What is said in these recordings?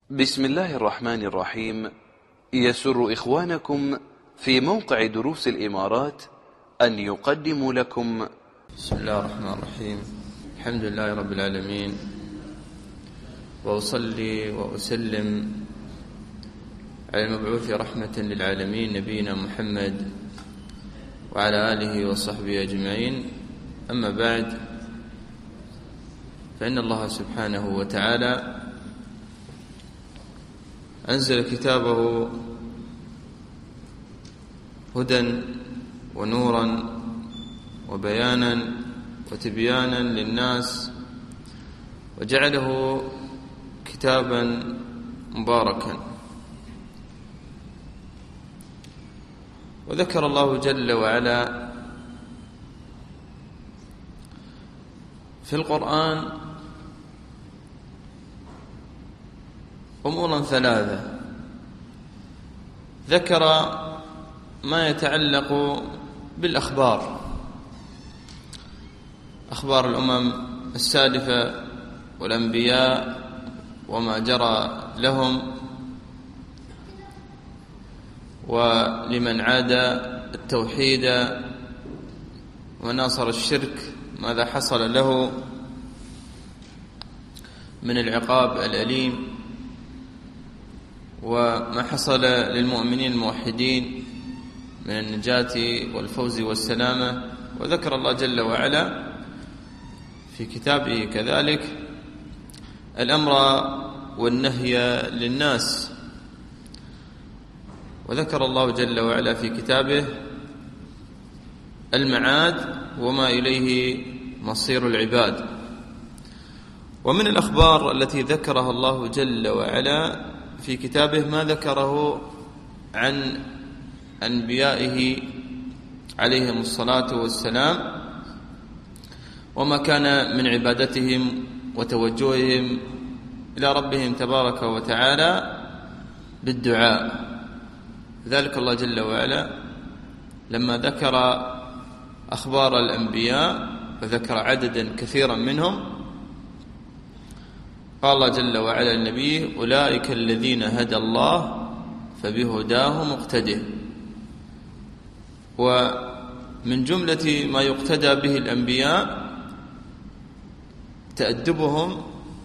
بسم الله الرحمن الرحيم. يسر إخوانكم في موقع دروس الإمارات أن يقدموا لكم بسم الله الرحمن الرحيم. الحمد لله رب العالمين، وأصلي وأسلم على المبعوث رحمة للعالمين نبينا محمد وعلى آله وصحبه أجمعين. أما بعد، فإن الله سبحانه وتعالى أنزل كتابه هدى ونورا وبيانا وتبيانا للناس، وجعله كتابا مباركا. وذكر الله جل وعلا في القرآن أمورا ثلاثة. ذكر ما يتعلق بالأخبار، أخبار الأمم السالفة والأنبياء وما جرى لهم، ولمن عاد التوحيد وناصر الشرك ماذا حصل له من العقاب الأليم، وما حصل للمؤمنين الموحدين من النجاة والفوز والسلامة. وذكر الله جل وعلا في كتابه كذلك الأمر والنهي للناس. وذكر الله جل وعلا في كتابه المعاد وما إليه مصير العباد. ومن الأخبار التي ذكرها الله جل وعلا في كتابه ما ذكره عن أنبيائه عليهم الصلاة والسلام، وما كان من عبادتهم وتوجههم إلى ربهم تبارك وتعالى بالدعاء. ذلك الله جل وعلا لما ذكر أخبار الأنبياء وذكر عددا كثيرا منهم، قال الله جل وعلا للنبي: أولئك الذين هدى الله فبهداه مقتده. ومن جملة ما يقتدى به الأنبياء تأدبهم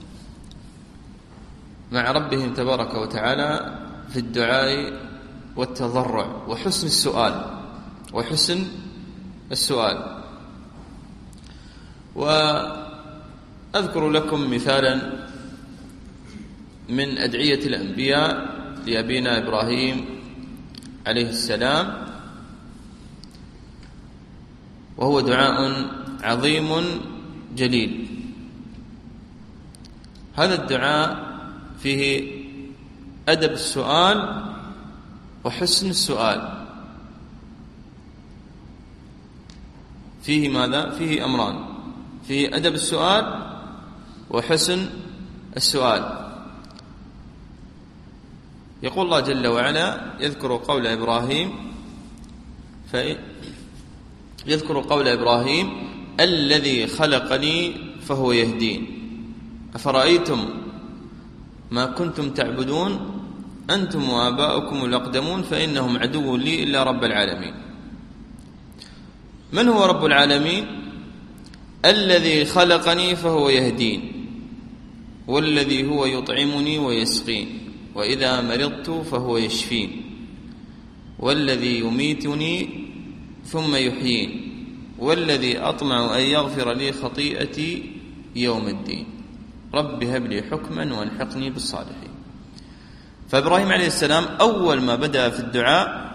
مع ربهم تبارك وتعالى في الدعاء والتضرع وحسن السؤال. وأذكر لكم مثالا من أدعية الأنبياء لأبينا إبراهيم عليه السلام، وهو دعاء عظيم جليل. هذا الدعاء فيه أدب السؤال وحسن السؤال. فيه ماذا؟ فيه أمران: فيه أدب السؤال وحسن السؤال. يقول الله جل وعلا يذكر قول إبراهيم: الذي خلقني فهو يهدين، أفرأيتم ما كنتم تعبدون أنتم وآباؤكم الأقدمون فإنهم عدو لي إلا رب العالمين. من هو رب العالمين؟ الذي خلقني فهو يهدين، والذي هو يطعمني ويسقين، وإذا مرضت فهو يشفين، والذي يميتني ثم يحيين، والذي أطمع أن يغفر لي خطيئتي يوم الدين، رب هب لي حكما والحقني بالصالحين. فإبراهيم عليه السلام أول ما بدأ في الدعاء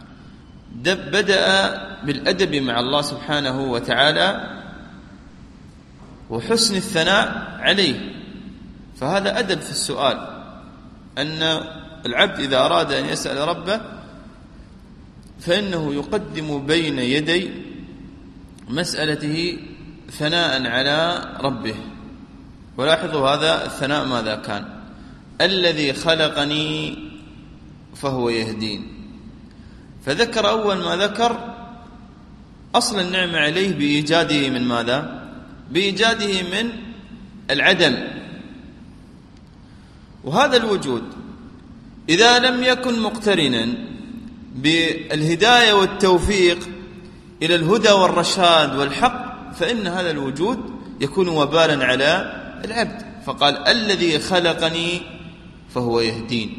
بدأ بالأدب مع الله سبحانه وتعالى وحسن الثناء عليه. فهذا أدب في السؤال، أن العبد إذا أراد أن يسأل ربه فإنه يقدم بين يدي مسألته ثناء على ربه. ولاحظوا هذا الثناء ماذا كان: الذي خلقني فهو يهدين. فذكر أول ما ذكر أصل النعمة عليه بإيجاده من ماذا؟ بإيجاده من العدم. وهذا الوجود إذا لم يكن مقترنا بالهداية والتوفيق إلى الهدى والرشاد والحق فإن هذا الوجود يكون وبالا على العبد. فقال الذي خلقني فهو يهدين،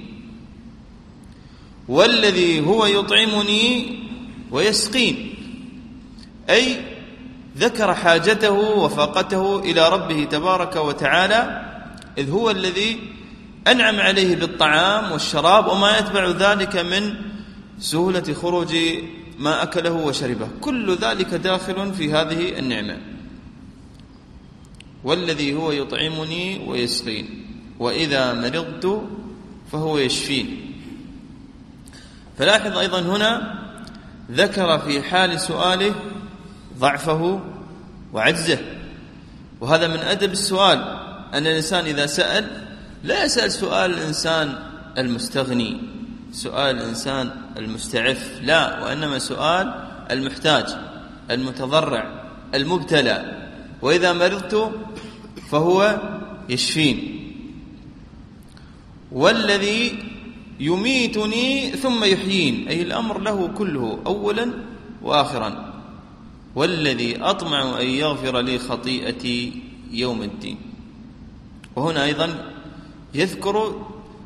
والذي هو يطعمني ويسقين، أي ذكر حاجته وفاقته إلى ربه تبارك وتعالى، إذ هو الذي أنعم عليه بالطعام والشراب وما يتبع ذلك من سهولة خروج ما أكله وشربه، كل ذلك داخل في هذه النعمة. والذي هو يطعمني ويسقين وإذا مرضت فهو يشفين. فلاحظ أيضا هنا ذكر في حال سؤاله ضعفه وعجزه، وهذا من أدب السؤال، أن الإنسان إذا سأل لا يسأل سؤال الإنسان المستغني، سؤال الإنسان المستعف، لا، وإنما سؤال المحتاج المتضرع المبتلى. وإذا مرضت فهو يشفين. والذي يميتني ثم يحيين، أي الأمر له كله أولا وآخرا. والذي أطمع أن يغفر لي خطيئتي يوم الدين. وهنا أيضا يذكر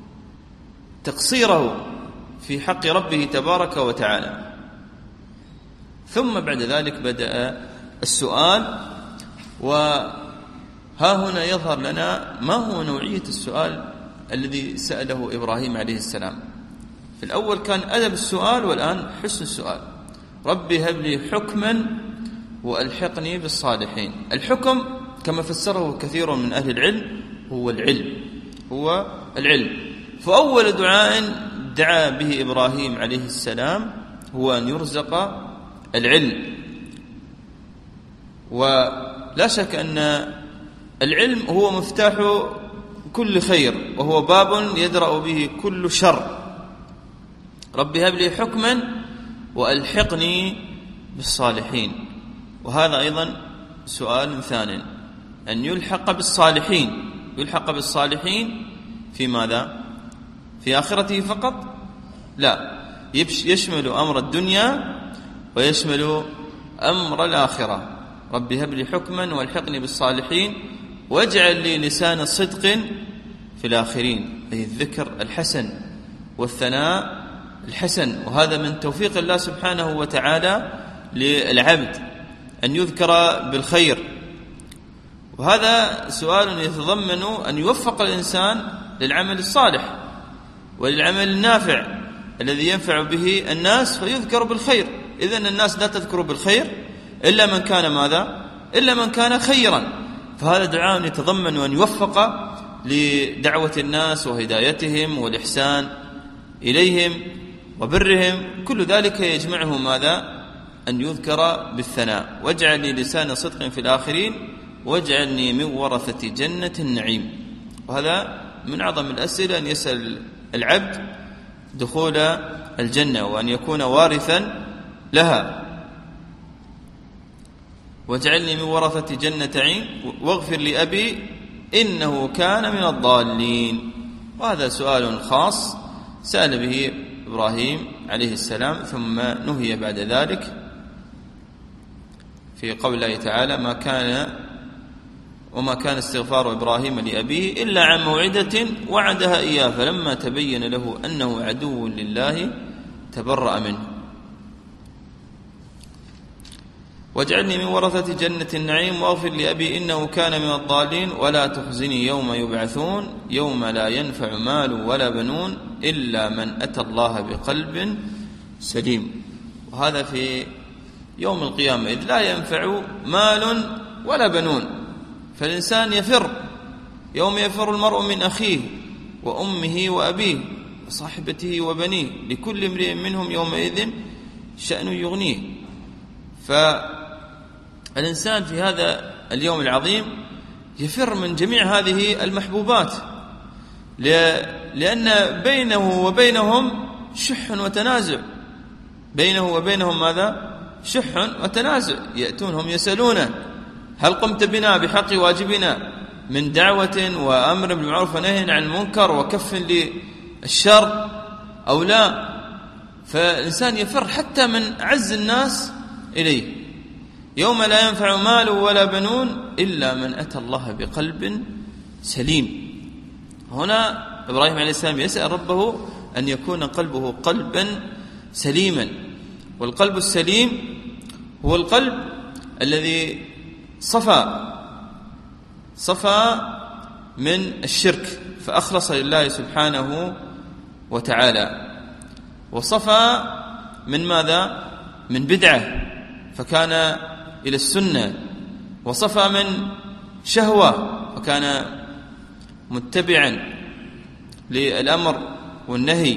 تقصيره في حق ربه تبارك وتعالى. ثم بعد ذلك بدأ السؤال، وها هنا يظهر لنا ما هو نوعية السؤال الذي سأله إبراهيم عليه السلام. في الأول كان أدب السؤال، والآن حسن السؤال. ربي هب لي حكما وألحقني بالصالحين. الحكم كما فسره كثير من أهل العلم هو العلم. فأول دعاء دعا به إبراهيم عليه السلام هو أن يرزق العلم. ولا شك أن العلم هو مفتاح كل خير، وهو باب يدرأ به كل شر. ربي هب لي حكما وألحقني بالصالحين. وهذا أيضا سؤال ثاني، أن يلحق بالصالحين. يلحق بالصالحين في ماذا؟ في آخرته فقط؟ لا، يشمل أمر الدنيا ويشمل أمر الآخرة. ربي هب لي حكما والحقني بالصالحين واجعل لي لسان صدق في الآخرين، أي الذكر الحسن والثناء الحسن. وهذا من توفيق الله سبحانه وتعالى للعبد أن يذكر بالخير. وهذا سؤال يتضمن أن يوفق الإنسان للعمل الصالح وللعمل النافع الذي ينفع به الناس فيذكر بالخير. إذن الناس لا تذكر بالخير إلا من كان ماذا؟ إلا من كان خيرا. فهذا دعاء يتضمن أن يوفق لدعوة الناس وهدايتهم والإحسان إليهم وبرهم. كل ذلك يجمعه ماذا؟ أن يذكر بالثناء. واجعل لي لسان صدق في الآخرين واجعلني من ورثة جنة النعيم. وهذا من أعظم الأسئلة، أن يسأل العبد دخول الجنة وأن يكون وارثا لها. واجعلني من ورثة جنة نعيم واغفر لأبي إنه كان من الضالين. وهذا سؤال خاص سأل به إبراهيم عليه السلام، ثم نهي بعد ذلك في قول الله تعالى وما كان استغفار إبراهيم لأبيه إلا عن موعدة وعدها إياه فلما تبين له أنه عدو لله تبرأ منه. واجعلني من ورثة جنة النعيم واغفر لأبي إنه كان من الضالين ولا تخزني يوم يبعثون يوم لا ينفع مال ولا بنون إلا من أتى الله بقلب سليم. وهذا في يوم القيامة، إذ لا ينفع مال ولا بنون. فالإنسان يفر يوم يفر المرء من أخيه وأمه وأبيه وصاحبته وبنيه لكل امرئ منهم يومئذ شأن يغنيه. فالإنسان في هذا اليوم العظيم يفر من جميع هذه المحبوبات، لأن بينه وبينهم شح وتنازع. بينه وبينهم ماذا؟ شح وتنازع. يأتونهم يسألونه هل قمت بنا بحق واجبنا من دعوة وأمر بالمعروف ونهي عن المنكر وكف للشر أو لا، فالإنسان يفر حتى من أعز الناس إليه. يوم لا ينفع مال ولا بنون إلا من أتى الله بقلب سليم. هنا إبراهيم عليه السلام يسأل ربه أن يكون قلبه قلبا سليما، والقلب السليم هو القلب الذي صفى من الشرك فأخلص لله سبحانه وتعالى، وصفى من ماذا؟ من بدعة فكان إلى السنة، وصفى من شهوة فكان متبعا للأمر والنهي،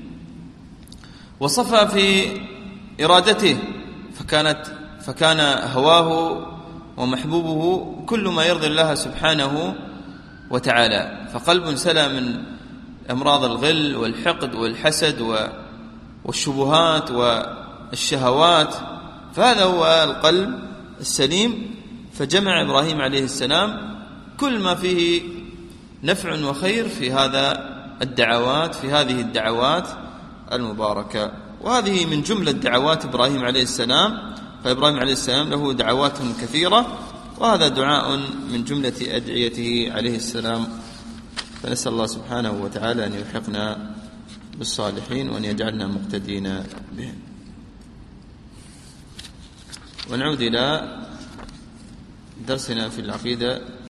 وصفى في إرادته فكان هواه ومحبوبه كل ما يرضي الله سبحانه وتعالى. فقلب سلم من أمراض الغل والحقد والحسد والشبهات والشهوات، فهذا هو القلب السليم. فجمع إبراهيم عليه السلام كل ما فيه نفع وخير في هذه الدعوات المباركة، وهذه من جملة دعوات إبراهيم عليه السلام. فإبراهيم عليه السلام له دعوات كثيرة، وهذا دعاء من جملة أدعيته عليه السلام. فنسأل الله سبحانه وتعالى أن يلحقنا بالصالحين وأن يجعلنا مقتدين بهم. ونعود إلى درسنا في العقيدة